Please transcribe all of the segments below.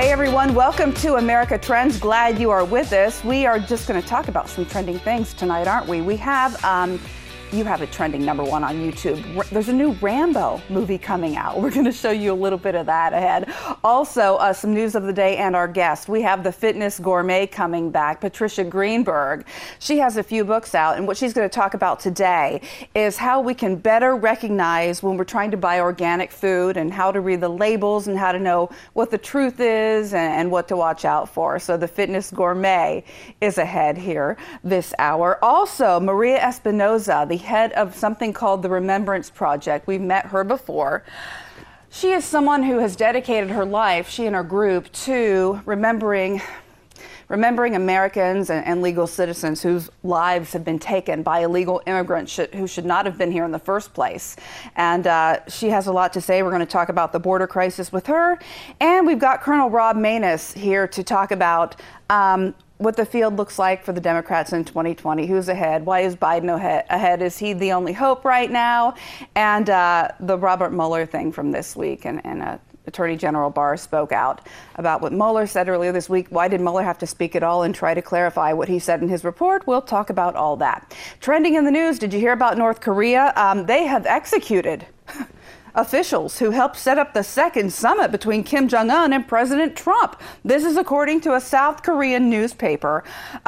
Hey everyone, welcome to America Trends. Glad you are with us. We are just going to talk about some trending things tonight, aren't we? We have, you have a trending number one on YouTube. There's a new Rambo movie coming out. We're going to show you a little bit of that ahead. Also, some news of the day and our guest. We have the fitness gourmet coming back, Patricia Greenberg. She has a few books out, and what she's going to talk about today is how we can better recognize when we're trying to buy organic food and how to read the labels and how to know what the truth is and what to watch out for. So the fitness gourmet is ahead here this hour. Also, Maria Espinoza, the head of something called the Remembrance Project. We've met her before. She is someone who has dedicated her life, she and her group, to remembering Americans and legal citizens whose lives have been taken by illegal immigrants who should not have been here in the first place. And she has a lot to say. We're going to talk about the border crisis with her. And we've got Colonel Rob Maness here to talk about what the field looks like for the Democrats in 2020. Who's ahead? Why is Biden ahead? Is he the only hope right now? And the Robert Mueller thing from this week. And Attorney General Barr spoke out about what Mueller said earlier this week. Why did Mueller have to speak at all and try to clarify what he said in his report? We'll talk about all that. Trending in the news, did you hear about North Korea? They have executed officials who helped set up the second summit between Kim Jong-un and President Trump. This is according to a South Korean newspaper.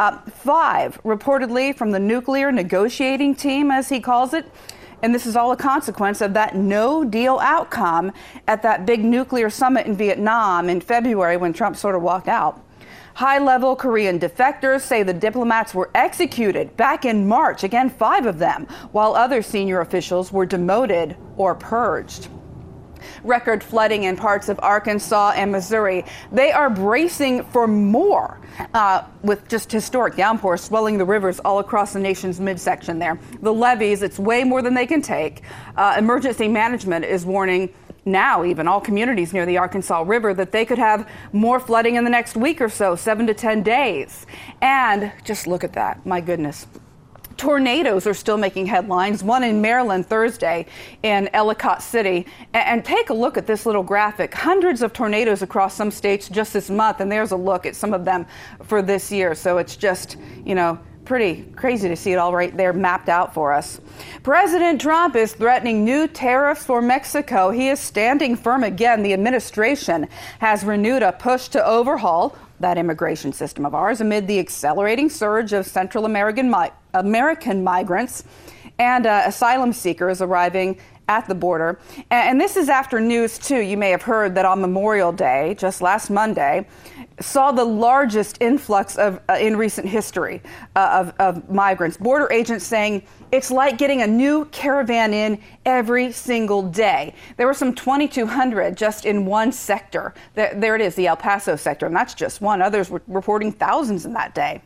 5 reportedly from the nuclear negotiating team, as he calls it. And this is all a consequence of that no-deal outcome at that big nuclear summit in Vietnam in February when Trump sort of walked out. High-level Korean defectors say the diplomats were executed back in March, again 5 of them, while other senior officials were demoted or purged. Record flooding in parts of Arkansas and Missouri. They are bracing for more with just historic downpours swelling the rivers all across the nation's midsection there. The levees, it's way more than they can take. Emergency management is warning now even all communities near the Arkansas River that they could have more flooding in the next week or so, 7 to 10 days. And just look at that, my goodness. Tornadoes are still making headlines. One in Maryland Thursday in Ellicott City. And take a look at this little graphic. Hundreds of tornadoes across some states just this month. And there's a look at some of them for this year. So it's just, you know, pretty crazy to see it all right there mapped out for us. President Trump is threatening new tariffs for Mexico. He is standing firm again. The administration has renewed a push to overhaul that immigration system of ours amid the accelerating surge of Central American migrants and asylum seekers arriving at the border. And this is after news, too. You may have heard that on Memorial Day, just last Monday, saw the largest influx in recent history of migrants. Border agents saying it's like getting a new caravan in every single day. There were some 2,200 just in one sector. There it is, the El Paso sector, and that's just one. Others were reporting thousands in that day.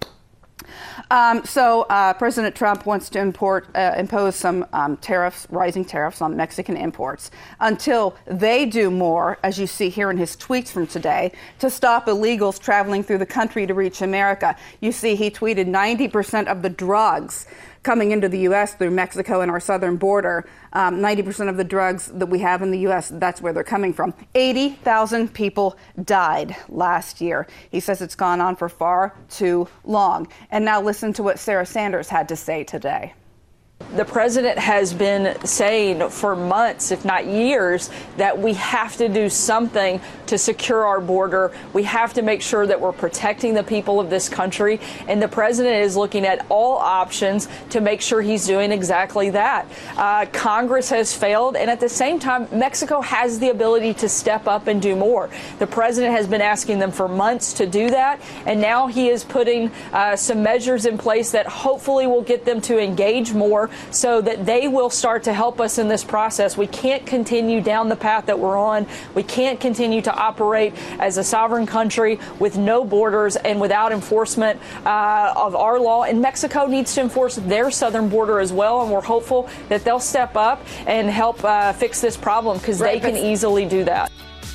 President Trump wants to impose some rising tariffs on Mexican imports until they do more, as you see here in his tweets from today, to stop illegals traveling through the country to reach America. You see, he tweeted 90% of the drugs coming into the U.S. through Mexico and our southern border, 90% of the drugs that we have in the U.S., that's where they're coming from. 80,000 people died last year. He says it's gone on for far too long. And now listen to what Sarah Sanders had to say today. The president has been saying for months, if not years, that we have to do something to secure our border. We have to make sure that we're protecting the people of this country. And the president is looking at all options to make sure he's doing exactly that. Congress has failed. And at the same time, Mexico has the ability to step up and do more. The president has been asking them for months to do that. And now he is putting some measures in place that hopefully will get them to engage more, so that they will start to help us in this process. We can't continue down the path that we're on. We can't continue to operate as a sovereign country with no borders and without enforcement of our law. And Mexico needs to enforce their southern border as well. And we're hopeful that they'll step up and help fix this problem, because they can easily do that.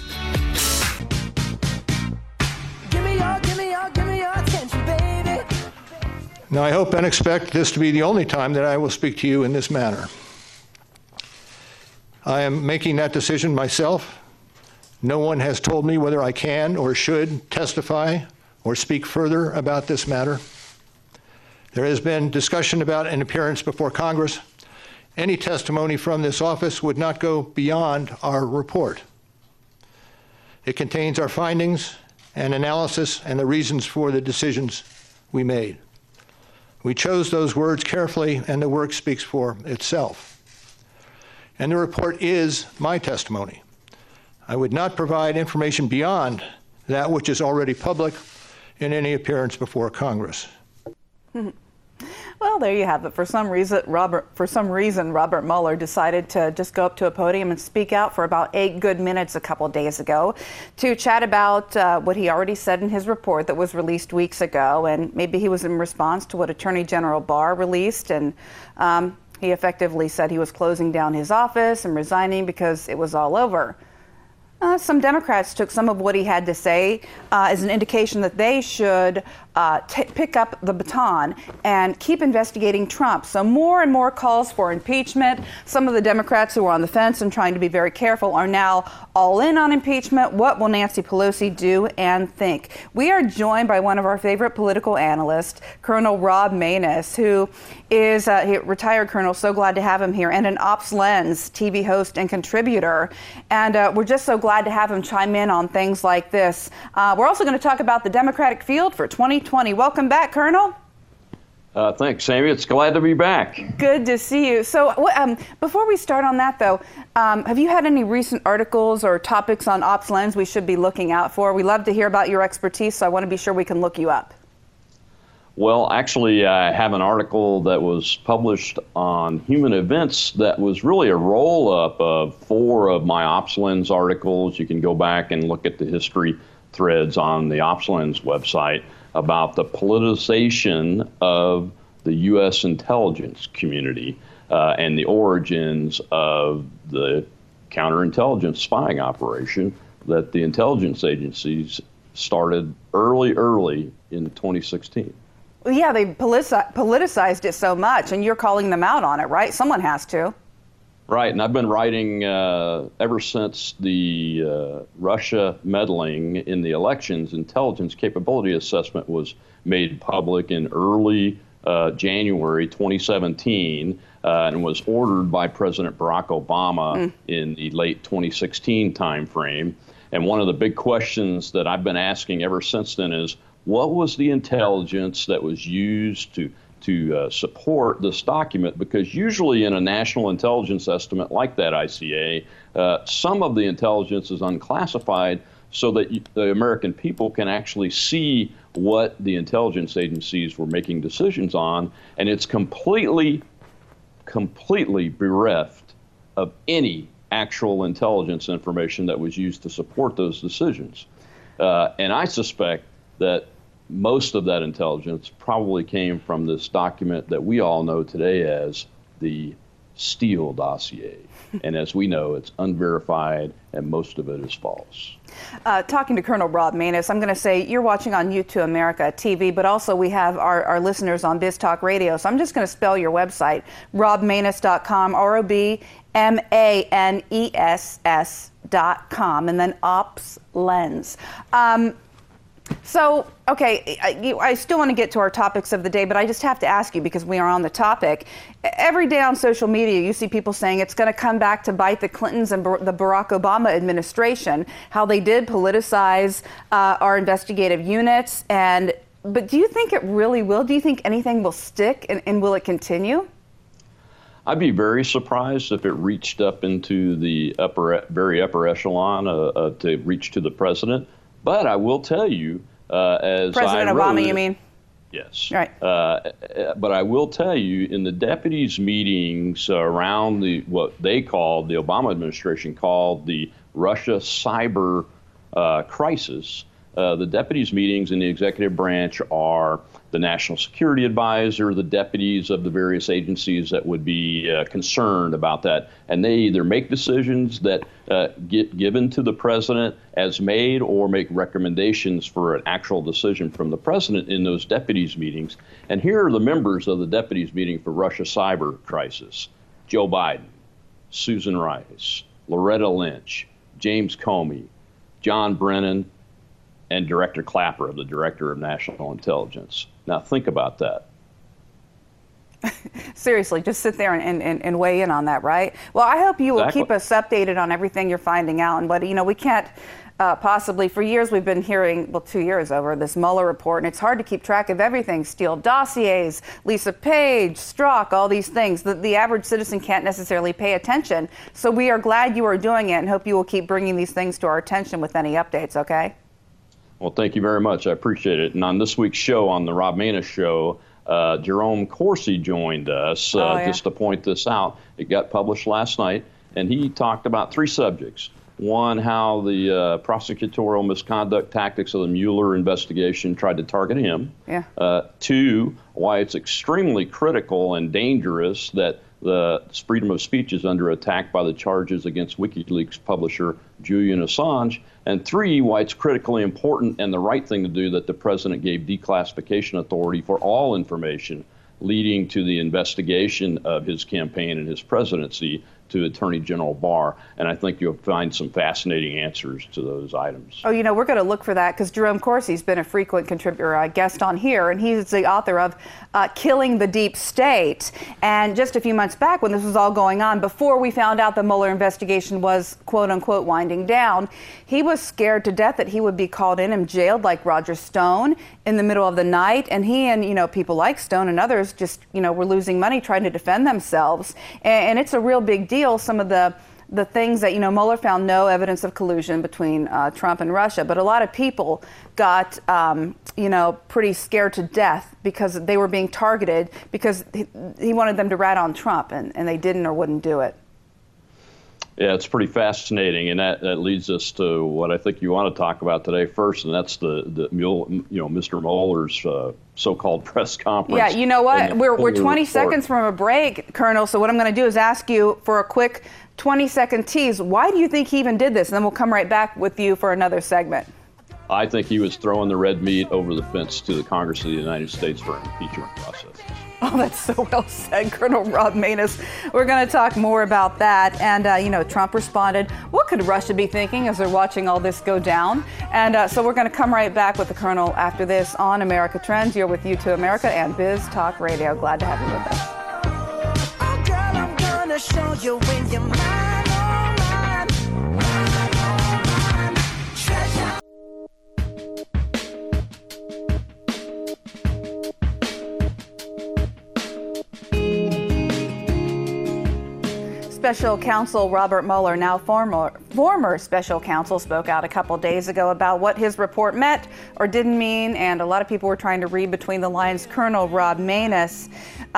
Give me your attention, baby. Now, I hope and expect this to be the only time that I will speak to you in this manner. I am making that decision myself No one has told me whether I can or should testify or speak further about this matter. There has been discussion about an appearance before Congress. Any testimony from this office would not go beyond our report. It contains our findings and analysis and the reasons for the decisions we made. We chose those words carefully, and the work speaks for itself. And the report is my testimony. I would not provide information beyond that which is already public in any appearance before Congress. Well, there you have it. For some reason, Robert Mueller decided to just go up to a podium and speak out for about 8 good minutes a couple of days ago to chat about what he already said in his report that was released weeks ago. And maybe he was in response to what Attorney General Barr released. And he effectively said he was closing down his office and resigning because it was all over. Some Democrats took some of what he had to say as an indication that they should pick up the baton and keep investigating Trump. So more and more calls for impeachment. Some of the Democrats who are on the fence and trying to be very careful are now all in on impeachment. What will Nancy Pelosi do and think? We are joined by one of our favorite political analysts, Colonel Rob Maness, who is a retired colonel. So glad to have him here, and an Ops Lens TV host and contributor. And we're just so glad to have him chime in on things like this. We're also going to talk about the Democratic field for 2020. Welcome back, Colonel. Thanks, Sammy. It's glad to be back. Good to see you. So before we start on that, though, have you had any recent articles or topics on Ops Lens we should be looking out for? We love to hear about your expertise, so I want to be sure we can look you up. Well, actually, I have an article that was published on human events that was really a roll-up of 4 of my Ops Lens articles. You can go back and look at the history threads on the Ops Lens website about the politicization of the U.S. intelligence community and the origins of the counterintelligence spying operation that the intelligence agencies started early in 2016. Well, yeah, they politicized it so much, and you're calling them out on it, right? Someone has to. Right, and I've been writing ever since the Russia meddling in the elections. Intelligence capability assessment was made public in early January 2017 and was ordered by President Barack Obama in the late 2016 timeframe. And one of the big questions that I've been asking ever since then is, what was the intelligence that was used to support this document? Because usually in a national intelligence estimate like that ICA, some of the intelligence is unclassified so that the American people can actually see what the intelligence agencies were making decisions on, and it's completely bereft of any actual intelligence information that was used to support those decisions. And I suspect that most of that intelligence probably came from this document that we all know today as the Steele dossier. And as we know, it's unverified and most of it is false. Talking to Colonel Rob Maness, I'm going to say you're watching on U2 America TV, but also we have our listeners on Biz Talk Radio. So I'm just going to spell your website, robmaness.com, ROBMANESS.com, and then Ops Lens. So, okay, I still want to get to our topics of the day, but I just have to ask you because we are on the topic. Every day on social media, you see people saying it's going to come back to bite the Clintons and the Barack Obama administration, how they did politicize our investigative units. But do you think it really will? Do you think anything will stick and will it continue? I'd be very surprised if it reached up into the very upper echelon to reach to the president. But I will tell you, as President Obama, you mean? Yes. Right. But I will tell you, in the deputies' meetings around what they called, the Obama administration called the Russia cyber crisis, the deputies' meetings in the executive branch are the National Security Advisor, the deputies of the various agencies that would be concerned about that. And they either make decisions that get given to the president as made or make recommendations for an actual decision from the president in those deputies meetings. And here are the members of the deputies meeting for Russia cyber crisis: Joe Biden, Susan Rice, Loretta Lynch, James Comey, John Brennan, and Director Clapper, the Director of National Intelligence. Now think about that. Seriously, just sit there and weigh in on that, right? Well, I hope you will Exactly. keep us updated on everything you're finding out. But, we can't possibly, for years we've been hearing, 2 years over, this Mueller report, and it's hard to keep track of everything. Steele dossiers, Lisa Page, Strzok, all these things. The average citizen can't necessarily pay attention. So we are glad you are doing it and hope you will keep bringing these things to our attention with any updates, okay? Well, thank you very much. I appreciate it. And on this week's show, on the Rob Maness Show, Jerome Corsi joined us just to point this out. It got published last night, and he talked about 3 subjects. One, how the prosecutorial misconduct tactics of the Mueller investigation tried to target him. Yeah. 2, why it's extremely critical and dangerous that the freedom of speech is under attack by the charges against WikiLeaks publisher Julian Assange. And 3, why it's critically important and the right thing to do that the president gave declassification authority for all information leading to the investigation of his campaign and his presidency to Attorney General Barr. And I think you'll find some fascinating answers to those items. Oh, we're going to look for that because Jerome Corsi's been a frequent contributor, guest on here, and he's the author of Killing the Deep State. And just a few months back when this was all going on, before we found out the Mueller investigation was, quote unquote, winding down, he was scared to death that he would be called in and jailed like Roger Stone in the middle of the night. And he and, people like Stone and others just, were losing money trying to defend themselves. And it's a real big deal. Some of the things that, Mueller found no evidence of collusion between Trump and Russia, but a lot of people got, pretty scared to death because they were being targeted because he wanted them to rat on Trump, and they didn't or wouldn't do it. Yeah, it's pretty fascinating, and that leads us to what I think you want to talk about today first, and that's the Mr. Mueller's so-called press conference. Yeah, you know what? We're 20 seconds from a break, Colonel. So what I'm going to do is ask you for a quick 20-second tease. Why do you think he even did this? And then we'll come right back with you for another segment. I think he was throwing the red meat over the fence to the Congress of the United States for impeachment process. Oh, that's so well said, Colonel Rob Maness. We're going to talk more about that. And, Trump responded, what could Russia be thinking as they're watching all this go down? And so we're going to come right back with the Colonel after this on America Trends. You're with U2 America and Biz Talk Radio. Glad to have you with us. Oh, girl, I'm gonna show you when you're mine, oh, mine, mine, oh, mine. Treasure. Special Counsel Robert Mueller, now former Special Counsel, spoke out a couple days ago about what his report meant or didn't mean, and a lot of people were trying to read between the lines. Colonel Rob Maness,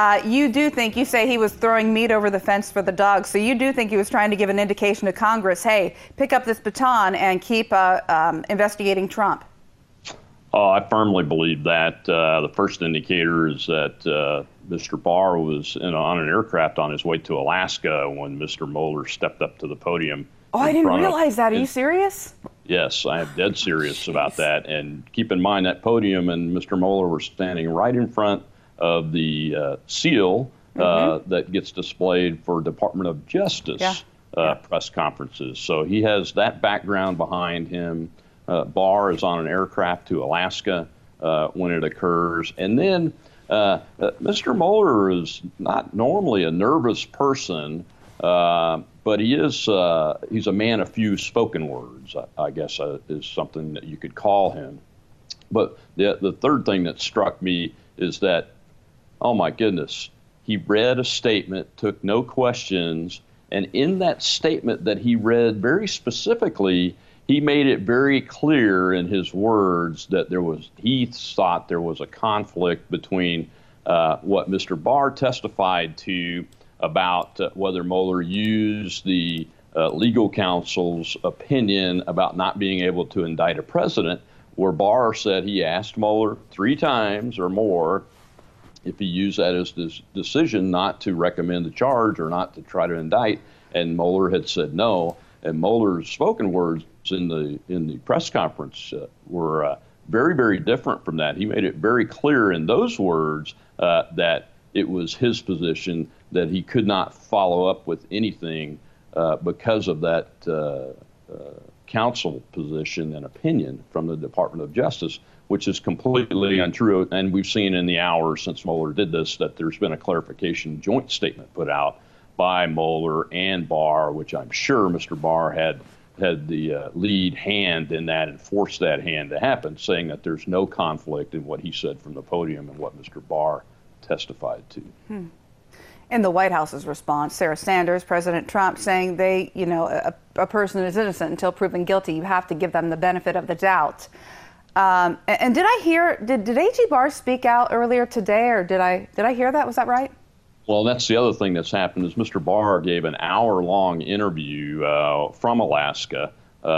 you say he was throwing meat over the fence for the dogs, so you do think he was trying to give an indication to Congress, hey, pick up this baton and keep investigating Trump? Oh, I firmly believe that. The first indicator is that Mr. Barr was on an aircraft on his way to Alaska when Mr. Mueller stepped up to the podium. Oh, I didn't realize that. Are you serious? Yes, I am dead serious about that. And keep in mind that podium and Mr. Mueller were standing right in front of the seal that gets displayed for Department of Justice press conferences. So he has that background behind him. Barr is on an aircraft to Alaska when it occurs. And then Mr. Mueller is not normally a nervous person, but he's a man of few spoken words, I guess is something that you could call him. But the third thing that struck me is that, oh my goodness, he read a statement, took no questions, and in that statement that he read very specifically, he made it very clear in his words that he thought there was a conflict between what Mr. Barr testified to about whether Mueller used the legal counsel's opinion about not being able to indict a president, where Barr said he asked Mueller 3 times or more if he used that as his decision not to recommend the charge or not to try to indict, and Mueller had said no. And Mueller's spoken words in the press conference were very, very different from that. He made it very clear in those words that it was his position that he could not follow up with anything because of that counsel position and opinion from the Department of Justice, which is completely untrue. And we've seen in the hours since Mueller did this that there's been a clarification joint statement put out by Mueller and Barr, which I'm sure Mr. Barr had the lead hand in that and forced that hand to happen, saying that there's no conflict in what he said from the podium and what Mr. Barr testified to. In the White House's response, Sarah Sanders, President Trump, saying a person is innocent until proven guilty. You have to give them the benefit of the doubt. And did I hear, did AG Barr speak out earlier today, or did I hear that? Was that right? Well, that's the other thing that's happened is Mr. Barr gave an hour-long interview from Alaska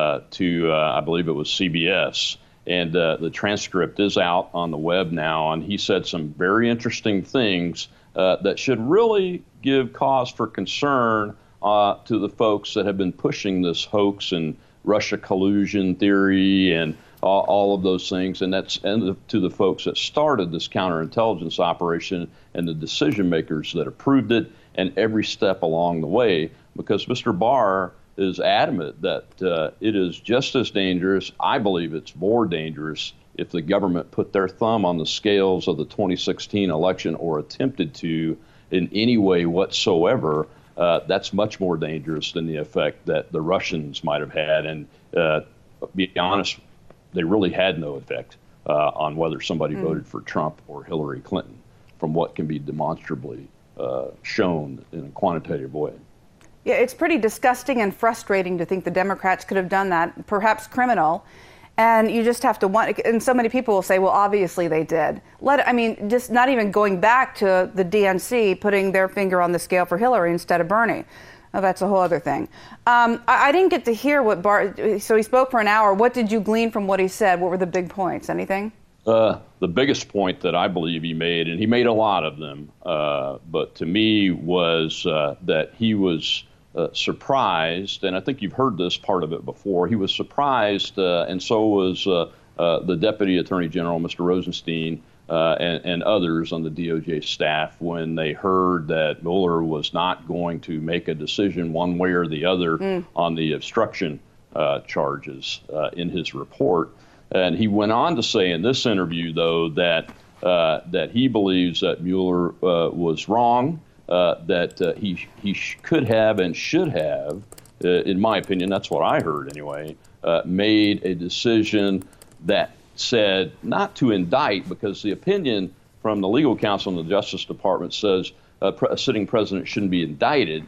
to, I believe it was CBS. And the transcript is out on the web now, and he said some very interesting things that should really give cause for concern to the folks that have been pushing this hoax and Russia collusion theory and all of those things, and to the folks that started this counterintelligence operation and the decision makers that approved it and every step along the way, because Mr. Barr is adamant that it is just as dangerous. I believe it's more dangerous if the government put their thumb on the scales of the 2016 election or attempted to in any way whatsoever. That's much more dangerous than the effect that the Russians might have had. And to be honest, they really had no effect on whether somebody voted for Trump or Hillary Clinton, from what can be demonstrably shown in a quantitative way. Yeah, it's pretty disgusting and frustrating to think the Democrats could have done that, perhaps criminal. And you just have to want, and so many people will say, well, obviously they did. Just not even going back to the DNC putting their finger on the scale for Hillary instead of Bernie. Oh, that's a whole other thing. I didn't get to hear what Barr, so he spoke for an hour. What did you glean from what he said? What were the big points? Anything? The biggest point that I believe he made, and he made a lot of them, but to me was that he was surprised, and I think you've heard this part of it before. He was surprised, and so was the Deputy Attorney General, Mr. Rosenstein, and others on the DOJ staff when they heard that Mueller was not going to make a decision one way or the other on the obstruction charges in his report. And he went on to say in this interview, though, that he believes that Mueller was wrong, that he could have and should have, in my opinion, that's what I heard anyway, made a decision that said not to indict, because the opinion from the legal counsel in the Justice Department says a sitting president shouldn't be indicted.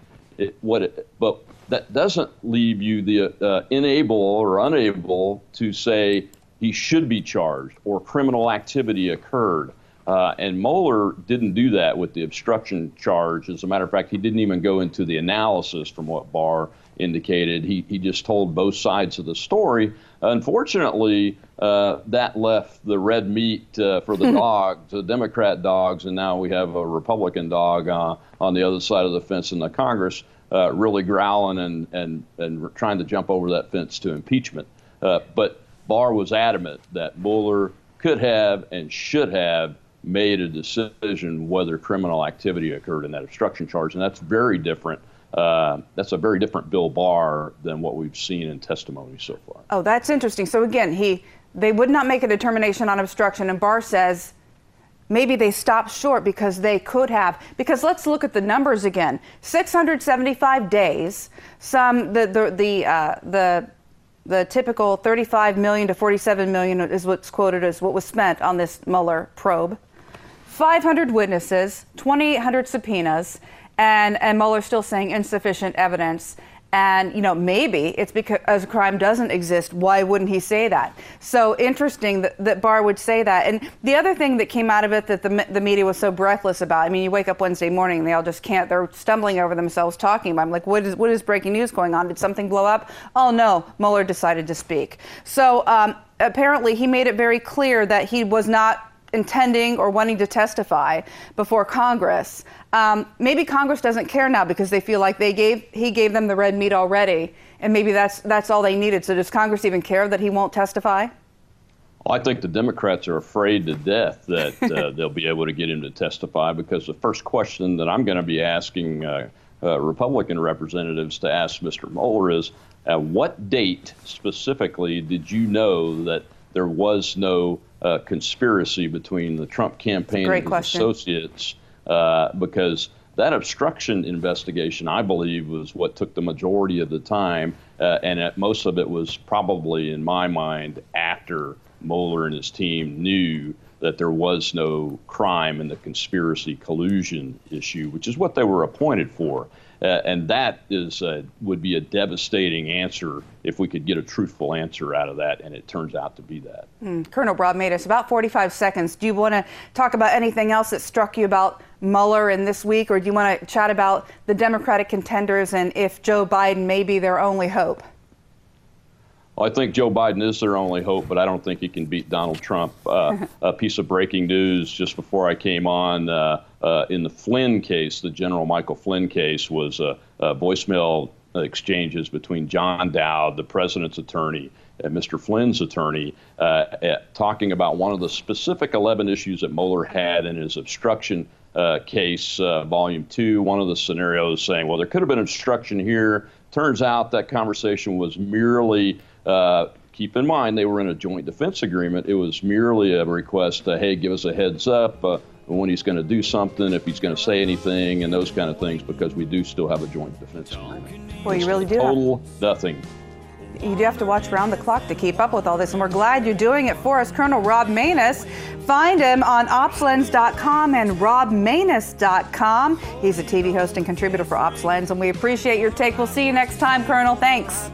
But that doesn't leave you the unable or unable to say he should be charged or criminal activity occurred. And Mueller didn't do that with the obstruction charge. As a matter of fact, he didn't even go into the analysis from what Barr indicated. He just told both sides of the story. Unfortunately, that left the red meat for the dogs, the Democrat dogs, and now we have a Republican dog on the other side of the fence in the Congress really growling and trying to jump over that fence to impeachment. But Barr was adamant that Mueller could have and should have made a decision whether criminal activity occurred in that obstruction charge, and that's very different. That's a very different Bill Barr than what we've seen in testimony so far. Oh, that's interesting. So again, they would not make a determination on obstruction, and Barr says maybe they stopped short because they could have. Because let's look at the numbers again: 675 days. The typical 35 million to 47 million is what's quoted as what was spent on this Mueller probe. 500 witnesses, 2,800 subpoenas, and Mueller still saying insufficient evidence. And, maybe it's because a crime doesn't exist. Why wouldn't he say that? So interesting that Barr would say that. And the other thing that came out of it that the media was so breathless about, you wake up Wednesday morning and they all just can't, they're stumbling over themselves talking about it. I'm like, what is breaking news going on? Did something blow up? Oh, no, Mueller decided to speak. So apparently he made it very clear that he was not intending or wanting to testify before Congress. Maybe Congress doesn't care now because they feel like he gave them the red meat already, and maybe that's all they needed. So does Congress even care that he won't testify? Well, I think the Democrats are afraid to death that they'll be able to get him to testify, because the first question that I'm going to be asking Republican representatives to ask Mr. Mueller is, at what date specifically did you know that there was no conspiracy between the Trump campaign and his associates? Because that obstruction investigation, I believe, was what took the majority of the time, and most of it was probably, in my mind, after Mueller and his team knew that there was no crime in the conspiracy collusion issue, which is what they were appointed for. And that would be a devastating answer if we could get a truthful answer out of that, and it turns out to be that. Colonel Rob Maness, about 45 seconds. Do you want to talk about anything else that struck you about Mueller in this week, or do you want to chat about the Democratic contenders and if Joe Biden may be their only hope? Well, I think Joe Biden is their only hope, but I don't think he can beat Donald Trump. A piece of breaking news just before I came on, in the Flynn case, the General Michael Flynn case, was voicemail exchanges between John Dowd, the president's attorney, and Mr. Flynn's attorney, talking about one of the specific 11 issues that Mueller had in his obstruction case, Volume 2, one of the scenarios saying, well, there could have been obstruction here. Turns out that conversation was merely, keep in mind, they were in a joint defense agreement. It was merely a request to, hey, give us a heads up when he's going to do something, if he's going to say anything, and those kind of things, because we do still have a joint defense agreement. Well, you really do. Total nothing. You do have to watch around the clock to keep up with all this, and we're glad you're doing it for us. Colonel Rob Maness, find him on OpsLens.com and RobManess.com. He's a TV host and contributor for OpsLens, and we appreciate your take. We'll see you next time, Colonel. Thanks.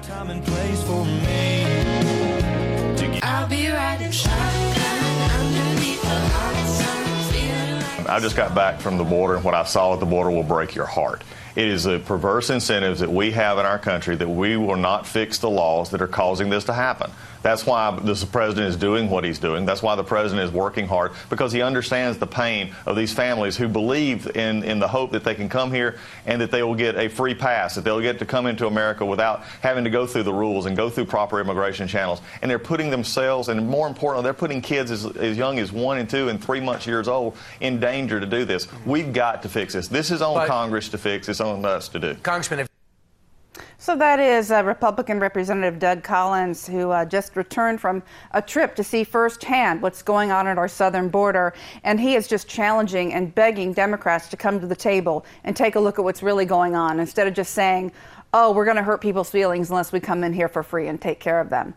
I'll be riding shotgun underneath the hot sun. I just got back from the border, and what I saw at the border will break your heart. It is the perverse incentives that we have in our country that we will not fix the laws that are causing this to happen. That's why the president is doing what he's doing. That's why the president is working hard, because he understands the pain of these families who believe in the hope that they can come here and that they will get a free pass, that they'll get to come into America without having to go through the rules and go through proper immigration channels. And they're putting themselves, and more importantly, they're putting kids as young as 1 and 2 and 3 years old in danger to do this. We've got to fix this. This is on Congress to fix. It's on us to do. Congressman, So that is Republican Representative Doug Collins, who just returned from a trip to see firsthand what's going on at our southern border. And he is just challenging and begging Democrats to come to the table and take a look at what's really going on, instead of just saying, oh, we're going to hurt people's feelings unless we come in here for free and take care of them.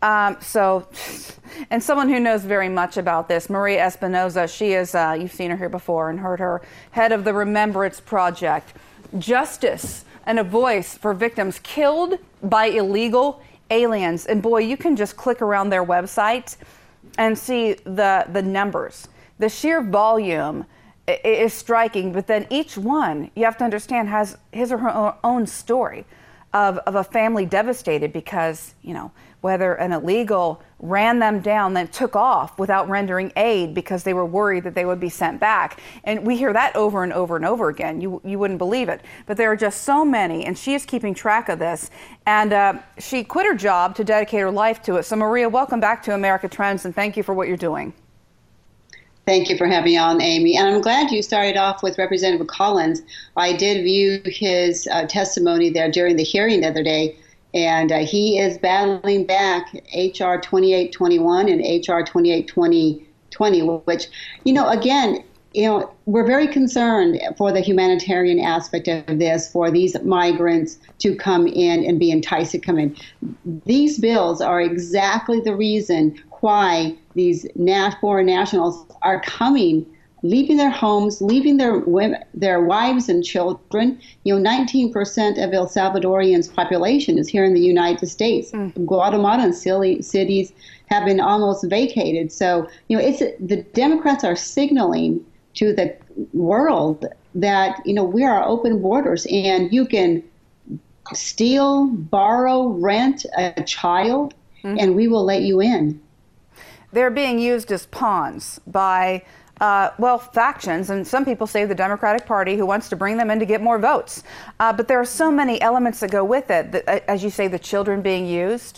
And someone who knows very much about this, Maria Espinoza, she is, you've seen her here before and heard her, head of the Remembrance Project. Justice and a voice for victims killed by illegal aliens. And boy, you can just click around their website and see the numbers. The sheer volume is striking, but then each one, you have to understand, has his or her own story of a family devastated because, you know, whether an illegal ran them down, then took off without rendering aid because they were worried that they would be sent back. And we hear that over and over and over again. You wouldn't believe it. But there are just so many, and she is keeping track of this. And she quit her job to dedicate her life to it. So Maria, welcome back to America Trends, and thank you for what you're doing. Thank you for having me on, Amy. And I'm glad you started off with Representative Collins. I did view his testimony there during the hearing the other day. And he is battling back H.R. 2821 and H.R. 2820, which, again, we're very concerned for the humanitarian aspect of this, for these migrants to come in and be enticed to come in. These bills are exactly the reason why these foreign nationals are coming, leaving their homes, leaving their wives and children. 19% of El Salvadorians' population is here in the United States. Guatemalan cities have been almost vacated. So, the Democrats are signaling to the world that, we are open borders, and you can steal, borrow, rent a child, and we will let you in. They're being used as pawns by factions, and some people say the Democratic Party, who wants to bring them in to get more votes. But there are so many elements that go with it. As you say, the children being used.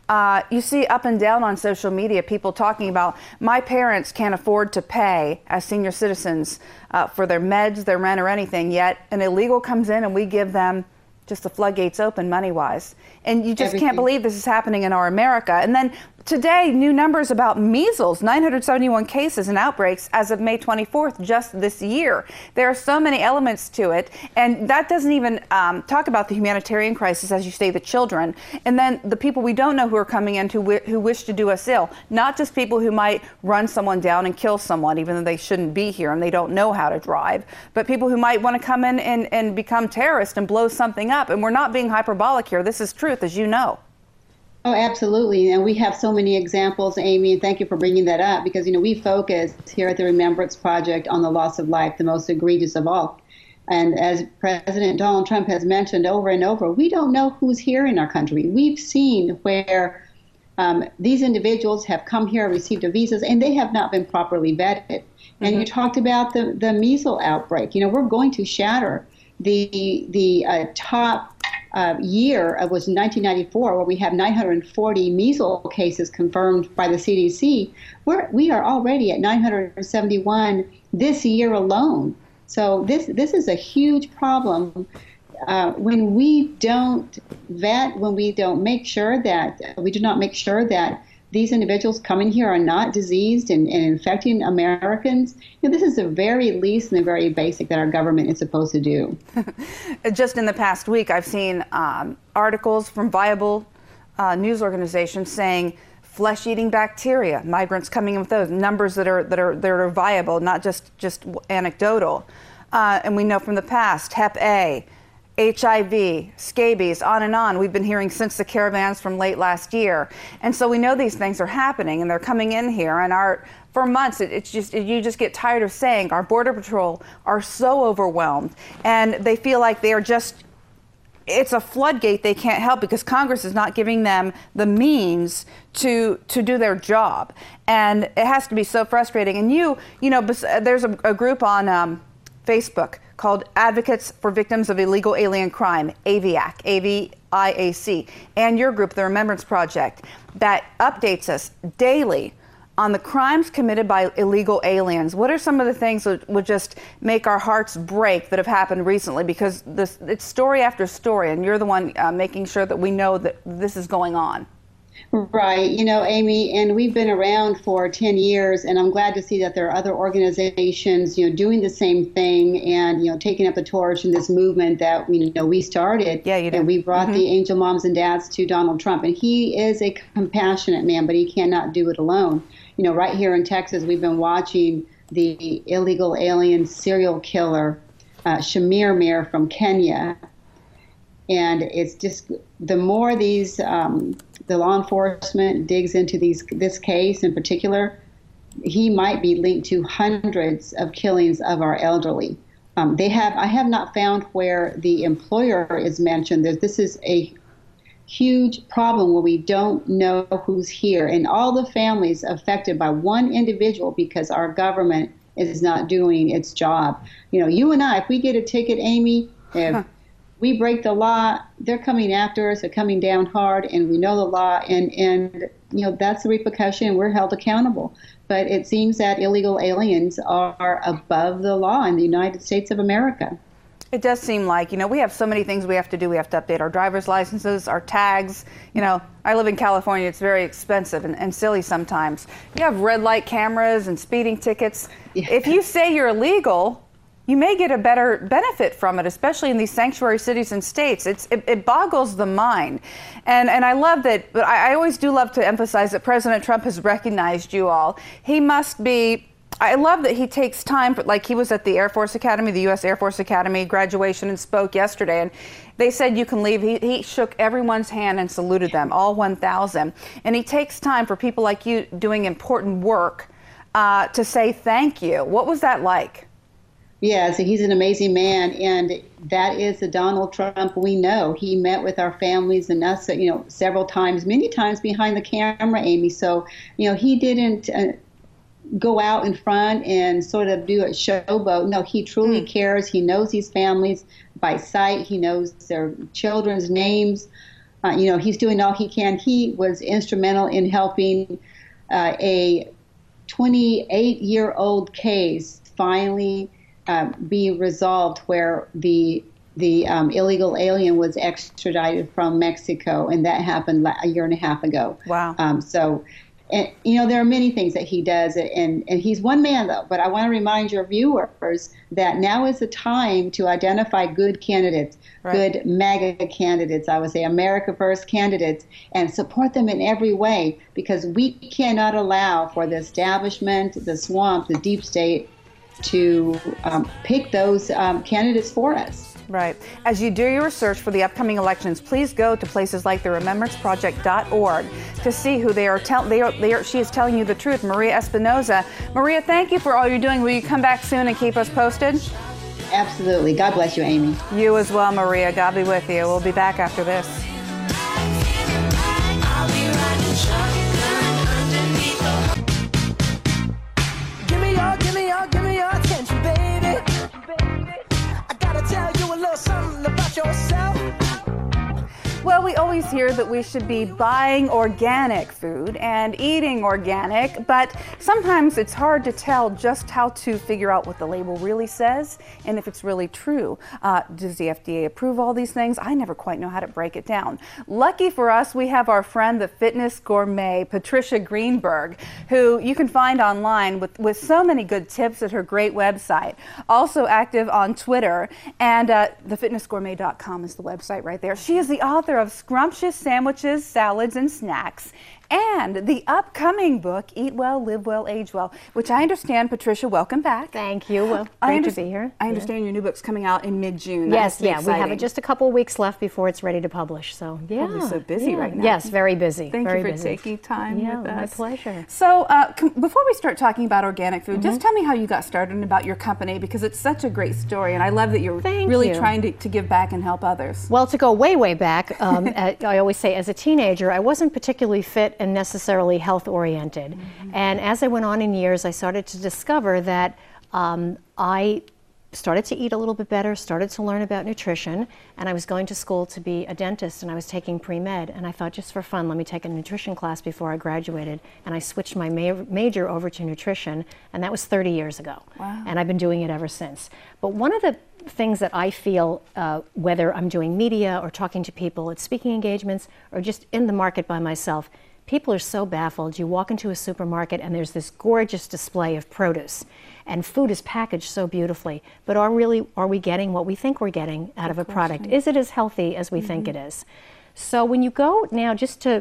you see up and down on social media people talking about, my parents can't afford to pay as senior citizens for their meds, their rent, or anything, yet an illegal comes in and we give them just the floodgates open money-wise. And you just can't believe this is happening in our America. And then today, new numbers about measles, 971 cases and outbreaks as of May 24th, just this year. There are so many elements to it. And that doesn't even talk about the humanitarian crisis, as you say, the children. And then the people we don't know who are coming in who wish to do us ill. Not just people who might run someone down and kill someone, even though they shouldn't be here and they don't know how to drive. But people who might want to come in and become terrorists and blow something up. And we're not being hyperbolic here. This is truth, as you know. Oh, absolutely. And we have so many examples, Amy, and thank you for bringing that up because, we focus here at the Remembrance Project on the loss of life, the most egregious of all. And as President Donald Trump has mentioned over and over, we don't know who's here in our country. We've seen where these individuals have come here, received visas, and they have not been properly vetted. And you talked about the measles outbreak. We're going to shatter the top year was 1994, where we have 940 measles cases confirmed by the CDC. We are already at 971 this year alone. So this is a huge problem. When we don't vet, when we don't make sure that we do not make sure that these individuals coming here are not diseased and infecting Americans, this is the very least and the very basic that our government is supposed to do. Just in the past week, I've seen articles from viable news organizations saying flesh-eating bacteria, migrants coming in with those numbers that are viable, not just anecdotal. And we know from the past, Hep A, HIV, scabies, on and on. We've been hearing since the caravans from late last year. And so we know these things are happening and they're coming in here. And for months, you just get tired of saying our Border Patrol are so overwhelmed and they feel like they are it's a floodgate they can't help because Congress is not giving them the means to do their job. And it has to be so frustrating. And there's a group on Facebook called Advocates for Victims of Illegal Alien Crime, AVIAC, AVIAC, and your group, the Remembrance Project, that updates us daily on the crimes committed by illegal aliens. What are some of the things that would just make our hearts break that have happened recently? Because it's story after story, and you're the one making sure that we know that this is going on. Right. Amy, and we've been around for 10 years, and I'm glad to see that there are other organizations, doing the same thing and, taking up the torch in this movement that we started. Yeah, you did. And we brought the angel moms and dads to Donald Trump. And he is a compassionate man, but he cannot do it alone. Right here in Texas, we've been watching the illegal alien serial killer, Shamir Mir from Kenya. And it's just the more the law enforcement digs into this case in particular, he might be linked to hundreds of killings of our elderly. I have not found where the employer is mentioned. This is a huge problem where we don't know who's here, and all the families affected by one individual because our government is not doing its job. You and I, if we get a ticket, Amy, if we break the law, they're coming after us, they're coming down hard, and we know the law, and that's the repercussion. We're held accountable. But it seems that illegal aliens are above the law in the United States of America. It does seem like, we have so many things we have to do. We have to update our driver's licenses, our tags. I live in California. It's very expensive and silly sometimes. You have red light cameras and speeding tickets. Yeah. If you say you're illegal, you may get a better benefit from it, especially in these sanctuary cities and states. It boggles the mind. And I love that, but I always do love to emphasize that President Trump has recognized you all. He must be, I love that he takes time, like he was at the Air Force Academy, the U.S. Air Force Academy graduation and spoke yesterday, and they said you can leave. He shook everyone's hand and saluted them, all 1,000. And he takes time for people like you doing important work to say thank you. What was that like? Yeah, so he's an amazing man, and that is the Donald Trump we know. He met with our families and us, several times, many times behind the camera, Amy. So, he didn't go out in front and sort of do a showboat. No, he truly cares. He knows these families by sight. He knows their children's names. He's doing all he can. He was instrumental in helping a 28-year-old case finally be resolved, where the illegal alien was extradited from Mexico, and that happened a year and a half ago. Wow. And there are many things that he does, and he's one man, though. But I want to remind your viewers that now is the time to identify good candidates, good MAGA candidates, I would say America First candidates, and support them in every way, because we cannot allow for the establishment, the swamp, the deep state to pick those candidates for us. Right. As you do your research for the upcoming elections, please go to places like the remembranceproject.org to see who they are. She is telling you the truth. Maria Espinoza. Maria, thank you for all you're doing. Will you come back soon and keep us posted? Absolutely. God bless you, Amy. You as well, Maria. God be with you. We'll be back after this. Give me your attention, baby. I gotta tell you a little something about yourself. Well, we always hear that we should be buying organic food and eating organic, but sometimes it's hard to tell just how to figure out what the label really says and if it's really true. Does the FDA approve all these things? I never quite know how to break it down. Lucky for us, we have our friend, the fitness gourmet, Patricia Greenberg, who you can find online with so many good tips at her great website. Also active on Twitter, and thefitnessgourmet.com is the website right there. She is the author of Scrumptious Sandwiches, Salads, and Snacks, and the upcoming book, Eat Well, Live Well, Age Well, which I understand, Patricia, welcome back. Thank you. Well, great to be here. I understand your new book's coming out in mid-June. Yes, we have just a couple of weeks left before it's ready to publish. So, yeah. Probably so busy right now. Yes, very busy. Thank very you for busy. taking time with us. My pleasure. So, before we start talking about organic food, just tell me how you got started and about your company, because it's such a great story, and I love that you're really trying to give back and help others. Well, to go way, way back, I always say as a teenager, I wasn't particularly fit and necessarily health oriented. And as I went on in years, I started to discover that I started to eat a little bit better, started to learn about nutrition, and I was going to school to be a dentist, and I was taking pre-med, and I thought, just for fun, let me take a nutrition class before I graduated, and I switched my major over to nutrition, and that was 30 years ago. Wow. And I've been doing it ever since. But one of the things that I feel, whether I'm doing media or talking to people at speaking engagements or just in the market by myself, people are so baffled. You walk into a supermarket and there's this gorgeous display of produce, and food is packaged so beautifully, but are we getting what we think we're getting out of a product? Is it as healthy as we think it is? So when you go now,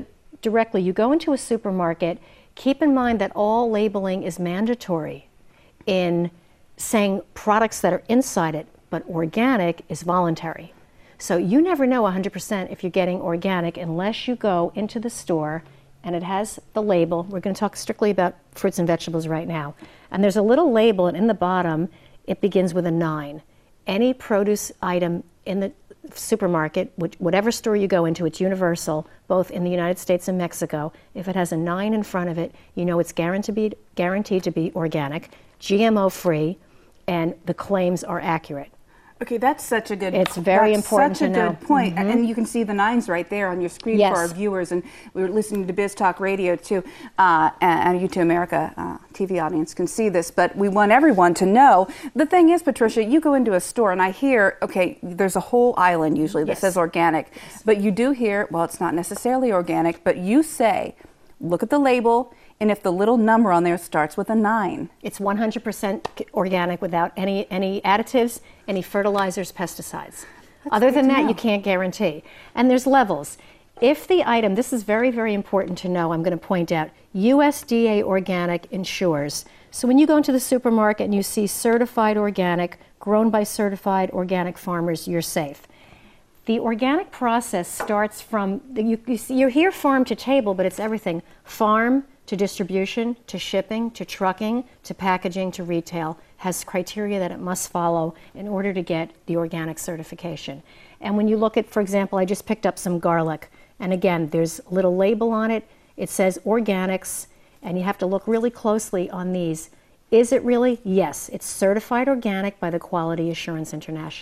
you go into a supermarket, keep in mind that all labeling is mandatory in saying products that are inside it, but organic is voluntary. So you never know 100% if you're getting organic unless you go into the store and it has the label. We're going to talk strictly about fruits and vegetables right now. And there's a little label, and in the bottom, it begins with a 9. Any produce item in the supermarket, whatever store you go into, it's universal, both in the United States and Mexico. If it has a 9 in front of it, you know it's guaranteed to be organic, GMO-free, and the claims are accurate. Okay, that's such a good. It's very important to know. Such a good point, and you can see the 9s right there on your screen for our viewers. And we were listening to Biz Talk Radio too, and U2 America TV audience can see this. But we want everyone to know. The thing is, Patricia, you go into a store and I hear, okay, there's a whole island usually that says organic, but you do hear, well, it's not necessarily organic, but you say, look at the label. And if the little number on there starts with a 9. It's 100% organic without any additives, any fertilizers, pesticides. Other than that, you can't guarantee. And there's levels. If the item, this is very, very important to know, I'm going to point out, USDA Organic ensures. So when you go into the supermarket and you see certified organic, grown by certified organic farmers, you're safe. The organic process starts from, you hear farm to table, but it's everything. Farm to distribution, to shipping, to trucking, to packaging, to retail, has criteria that it must follow in order to get the organic certification. And when you look at, for example, I just picked up some garlic, and again, there's a little label on it. It says organics, and you have to look really closely on these. Is it really? Yes, it's certified organic by the Quality Assurance International.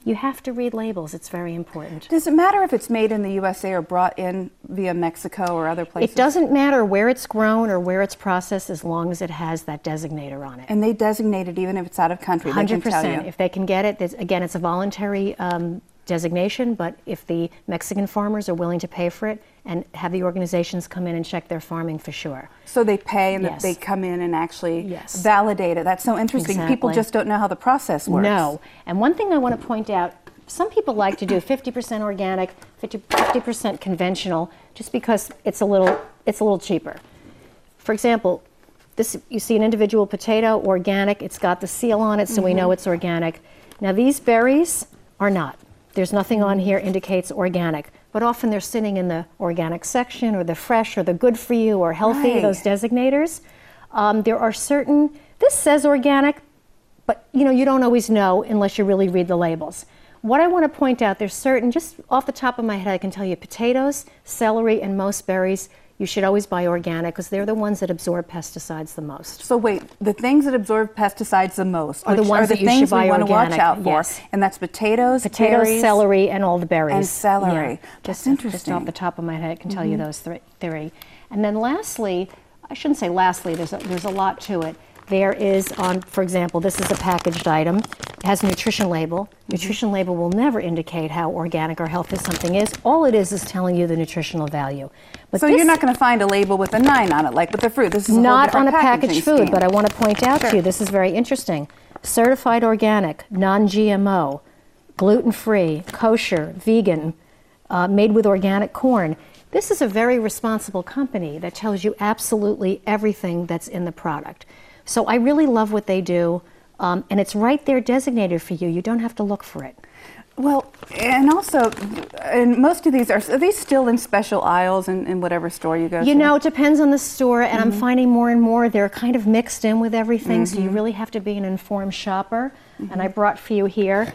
You have to read labels. It's very important. Does it matter if it's made in the USA or brought in via Mexico or other places? It doesn't matter where it's grown or where it's processed as long as it has that designator on it. And they designate it even if it's out of country. 100%. They can tell you. If they can get it, again, it's a voluntary designation, but if the Mexican farmers are willing to pay for it and have the organizations come in and check their farming, for sure. So they pay and Yes. they come in and actually Yes. validate it. That's so interesting. People Exactly. just don't know how the process works. No. And one thing I want to point out, some people like to do 50% organic, 50% conventional, just because it's a little cheaper. For example, this, you see an individual potato, organic, it's got the seal on it, so we know it's organic. Now these berries are not. There's nothing on here indicates organic, but often they're sitting in the organic section or the fresh or the good for you or healthy, Right. those designators. There are certain, this says organic, but you don't always know unless you really read the labels. What I want to point out, there's certain, just off the top of my head, I can tell you potatoes, celery, and most berries, you should always buy organic because they're the ones that absorb pesticides the most. So wait, the things that absorb pesticides the most Are the which ones are the that you things should buy we want to watch organic, out for, yes. and that's potatoes, Potatoes, berries, celery, and all the berries. and celery. Yeah, That's just interesting. off the top of my head, I can tell you those three. And then lastly, I shouldn't say lastly, there's a lot to it. There is for example, this is a packaged item. It has a nutrition label. Nutrition label will never indicate how organic or healthy something is. All it is telling you the nutritional value. But So you're not going to find a label with a 9 on it, like with the fruit. This is a whole not on different a packaged packaging food, scheme. but I want to point out to you, this is very interesting. Certified organic, non-GMO, gluten-free, kosher, vegan, made with organic corn. This is a very responsible company that tells you absolutely everything that's in the product. So I really love what they do, and it's right there designated for you. You don't have to look for it. Well, and also, and most of these are these still in special aisles in whatever store you go to? You know, it depends on the store, and I'm finding more and more they're kind of mixed in with everything, so you really have to be an informed shopper. And I brought for you here.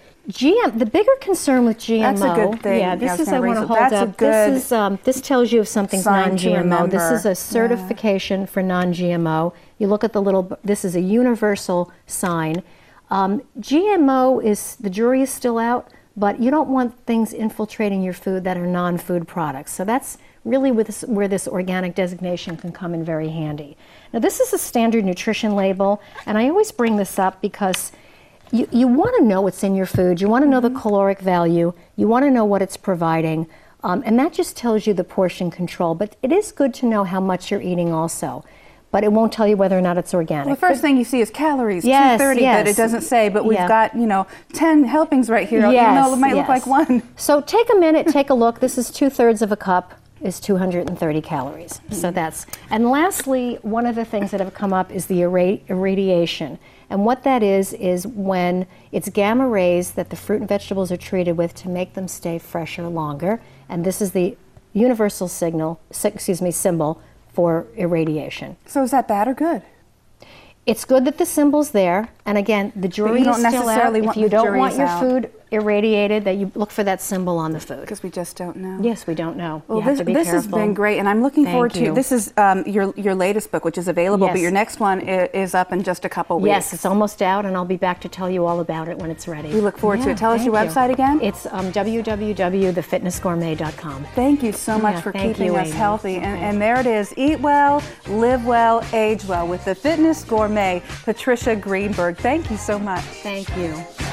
The bigger concern with GMO. That's a good thing. Yeah, Yeah, I this was is gonna I want to raise it. hold That's a up. good This is this tells you if something's sign to non-GMO. This is remember. a certification for non-GMO. You look at the little. This is a universal sign. GMO is the jury is still out, but you don't want things infiltrating your food that are non-food products. So that's really where this organic designation can come in very handy. Now this is a standard nutrition label, and I always bring this up because you want to know what's in your food. You want to know the caloric value. You want to know what it's providing. And that just tells you the portion control. But it is good to know how much you're eating also. But it won't tell you whether or not it's organic. Well, the first thing you see is calories, Yes, 230, yes. but it doesn't say, but we've Yeah. got, 10 helpings right here, even though it might look like one. So take a minute, take a look. This is 2/3 of a cup is 230 calories. So that's, and lastly, one of the things that have come up is the irradiation. And what that is when it's gamma rays that the fruit and vegetables are treated with to make them stay fresher longer. And this is the universal symbol for irradiation. So is that bad or good? It's good that the symbol's there, and again, the jury you don't is still out. necessarily want If you the don't want jury's your out. food irradiated, that you look for that symbol on the food. Because we just don't know. Yes, we don't know. Well, you have to be this has careful. been great, and I'm looking Thank forward to you. this is your latest book, which is available, but Yes. your next one is up in just a couple weeks. Yes, it's almost out, and I'll be back to tell you all about it when it's ready. We look forward to Yeah, it. Tell us your thank you. website again. It's www.thefitnessgourmet.com. Thank you so much Yeah, for thank keeping you, us Amy. healthy. And there it is. Eat well, live well, age well with the Fitness Gourmet, Patricia Greenberg. Thank you so much. Thank you.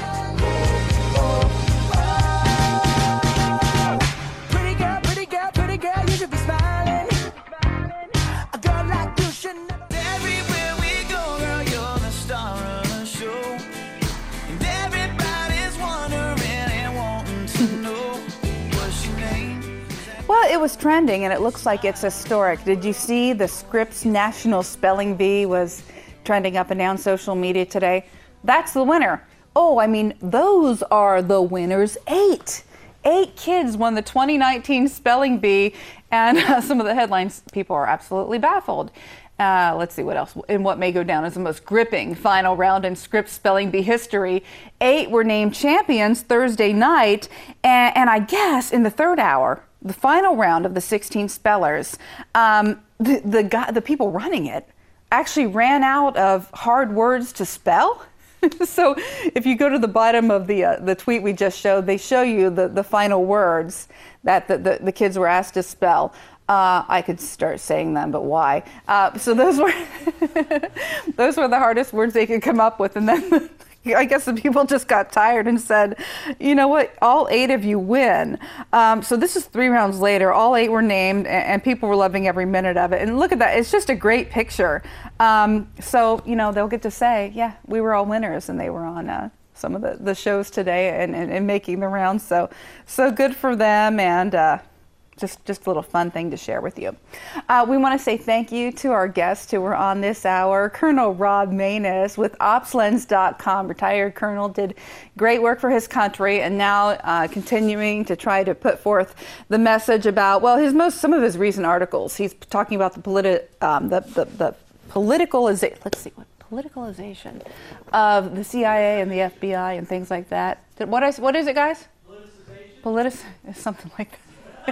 Pretty girl, you should be smiling. A girl like you should never. Everywhere we go, girl, you're the star of the show. And everybody's wondering and wanting to know what's your name. Well, it was trending, and it looks like it's historic. Did you see the Scripps National Spelling Bee was trending up and down social media today? That's the winner. Oh, I mean, those are the winners. 8 kids won the 2019 Spelling Bee, and some of the headlines, people are absolutely baffled. Let's see what else, and what may go down as the most gripping final round in Scripps Spelling Bee history. 8 were named champions Thursday night, and I guess in the third hour, the final round of the 16 spellers, the people running it actually ran out of hard words to spell. So if you go to the bottom of the tweet we just showed, they show you the final words that the kids were asked to spell. I could start saying them, but why? So those were those were the hardest words they could come up with, and then I guess the people just got tired and said, you know what, all 8 of you win. So this is 3 rounds later. All 8 were named, and people were loving every minute of it. And look at that. It's just a great picture. So, you know, they'll get to say, yeah, we were all winners, and they were on some of the shows today and making the rounds. So good for them, and just a little fun thing to share with you. We want to say thank you to our guests who were on this hour. Colonel Rob Maness with OpsLens.com, retired colonel, did great work for his country, and now continuing to try to put forth the message about, well, some of his recent articles. He's talking about the politicalization of the CIA and the FBI and things like that. What is it, guys? Politicization. Something like that.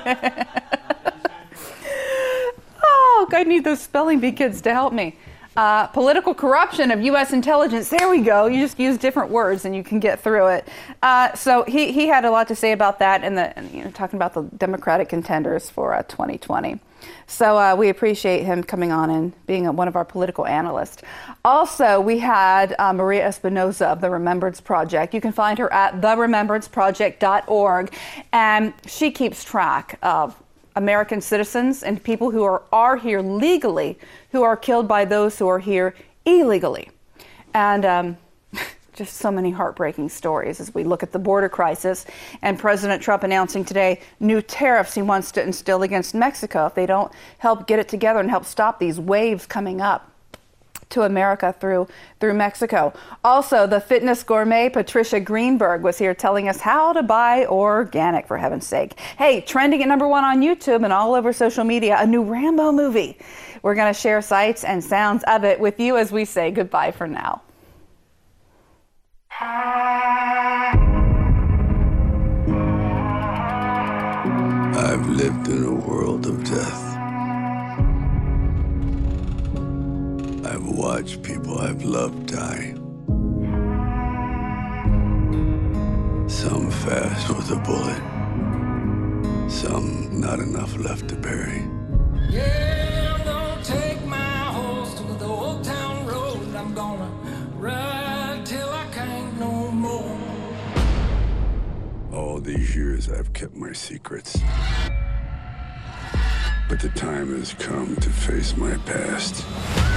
Oh, I need those spelling bee kids to help me. Political corruption of U.S. intelligence. There we go. You just use different words and you can get through it. So he had a lot to say about that, and talking about the Democratic contenders for 2020. So we appreciate him coming on and being one of our political analysts. Also, we had Maria Espinoza of the Remembrance Project. You can find her at theremembranceproject.org, and she keeps track of American citizens and people who are here legally, who are killed by those who are here illegally. And just so many heartbreaking stories as we look at the border crisis, and President Trump announcing today new tariffs he wants to instill against Mexico if they don't help get it together and help stop these waves coming up to America through Mexico. Also, the fitness gourmet Patricia Greenberg was here telling us how to buy organic, for heaven's sake. Hey, trending at #1 on YouTube and all over social media, a new Rambo movie. We're going to share sights and sounds of it with you as we say goodbye for now. I've lived in a world of death. I've watched people I've loved die. Some fast with a bullet. Some not enough left to bury. Yeah, I'm gonna take my horse to the old town road. I'm gonna ride till I can't no more. All these years I've kept my secrets. But the time has come to face my past.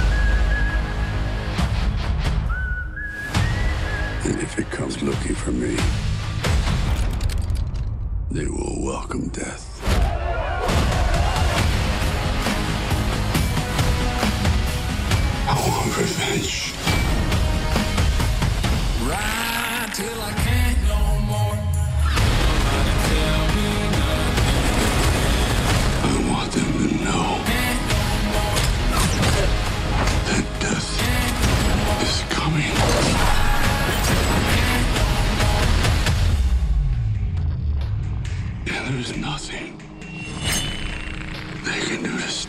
And if it comes looking for me, they will welcome death. I want revenge. Ride till I can't no more. Tell me nothing. I want them to know that death is coming. And there's nothing they can do to stop